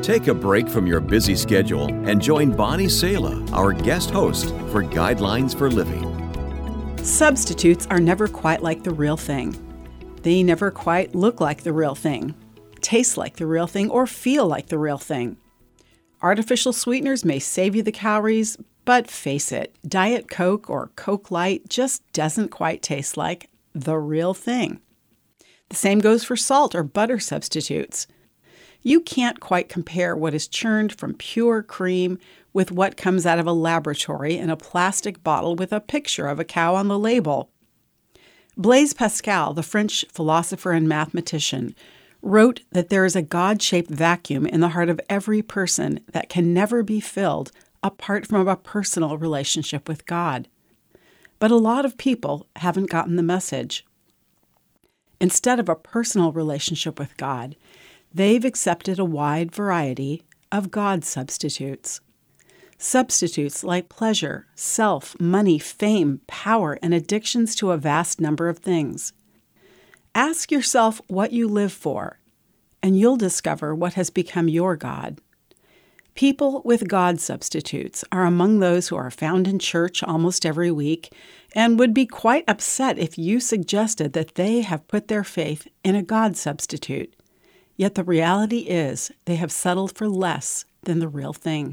Take a break from your busy schedule and join Bonnie Sala, our guest host, for Guidelines for Living. Substitutes are never quite like the real thing. They never quite look like the real thing, taste like the real thing, or feel like the real thing. Artificial sweeteners may save you the calories, but face it, Diet Coke or Coke Light just doesn't quite taste like the real thing. The same goes for salt or butter substitutes. You can't quite compare what is churned from pure cream with what comes out of a laboratory in a plastic bottle with a picture of a cow on the label. Blaise Pascal, the French philosopher and mathematician, wrote that there is a God-shaped vacuum in the heart of every person that can never be filled apart from a personal relationship with God. But a lot of people haven't gotten the message. Instead of a personal relationship with God, they've accepted a wide variety of God substitutes. Substitutes like pleasure, self, money, fame, power, and addictions to a vast number of things. Ask yourself what you live for, and you'll discover what has become your God. People with God substitutes are among those who are found in church almost every week and would be quite upset if you suggested that they have put their faith in a God substitute. Yet the reality is they have settled for less than the real thing.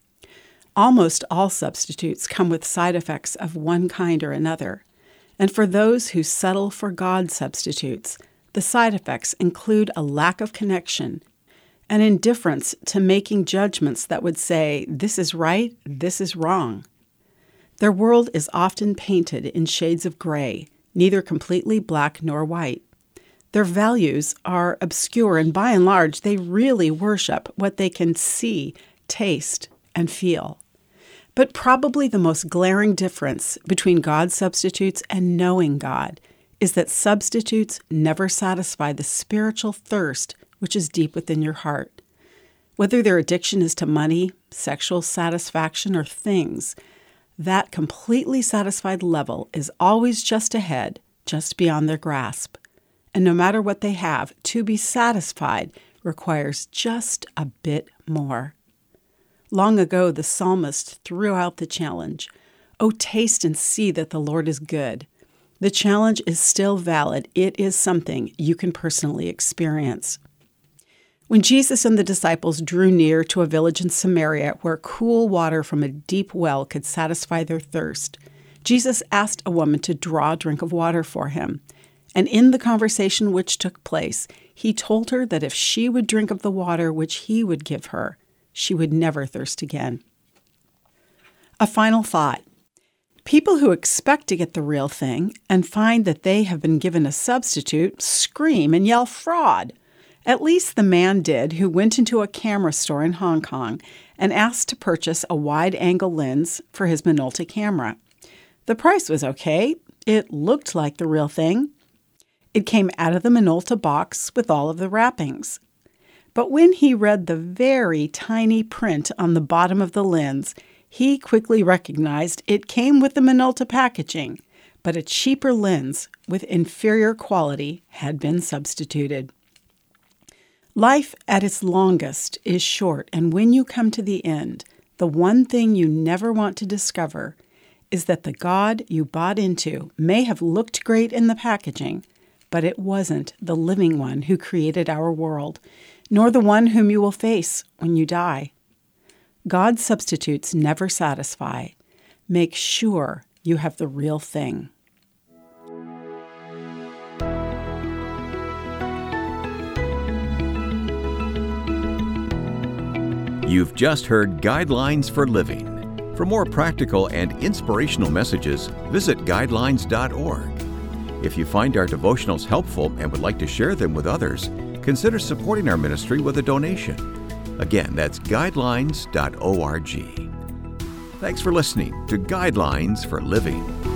Almost all substitutes come with side effects of one kind or another. And for those who settle for God substitutes, the side effects include a lack of connection, an indifference to making judgments that would say, this is right, this is wrong. Their world is often painted in shades of gray, neither completely black nor white. Their values are obscure, and by and large, they really worship what they can see, taste, and feel. But probably the most glaring difference between God substitutes and knowing God is that substitutes never satisfy the spiritual thirst which is deep within your heart. Whether their addiction is to money, sexual satisfaction, or things, that completely satisfied level is always just ahead, just beyond their grasp. And no matter what they have, to be satisfied requires just a bit more. Long ago, the psalmist threw out the challenge, "Oh, taste and see that the Lord is good." The challenge is still valid. It is something you can personally experience. When Jesus and the disciples drew near to a village in Samaria where cool water from a deep well could satisfy their thirst, Jesus asked a woman to draw a drink of water for him. And in the conversation which took place, he told her that if she would drink of the water which he would give her, she would never thirst again. A final thought. People who expect to get the real thing and find that they have been given a substitute scream and yell fraud. At least the man did who went into a camera store in Hong Kong and asked to purchase a wide-angle lens for his Minolta camera. The price was okay. It looked like the real thing. It came out of the Minolta box with all of the wrappings. But when he read the very tiny print on the bottom of the lens, he quickly recognized it came with the Minolta packaging, but a cheaper lens with inferior quality had been substituted. Life at its longest is short, and when you come to the end, the one thing you never want to discover is that the God you bought into may have looked great in the packaging, but it wasn't the living one who created our world, nor the one whom you will face when you die. God substitutes never satisfy. Make sure you have the real thing. You've just heard Guidelines for Living. For more practical and inspirational messages, visit guidelines.org. If you find our devotionals helpful and would like to share them with others, consider supporting our ministry with a donation. Again, that's guidelines.org. Thanks for listening to Guidelines for Living.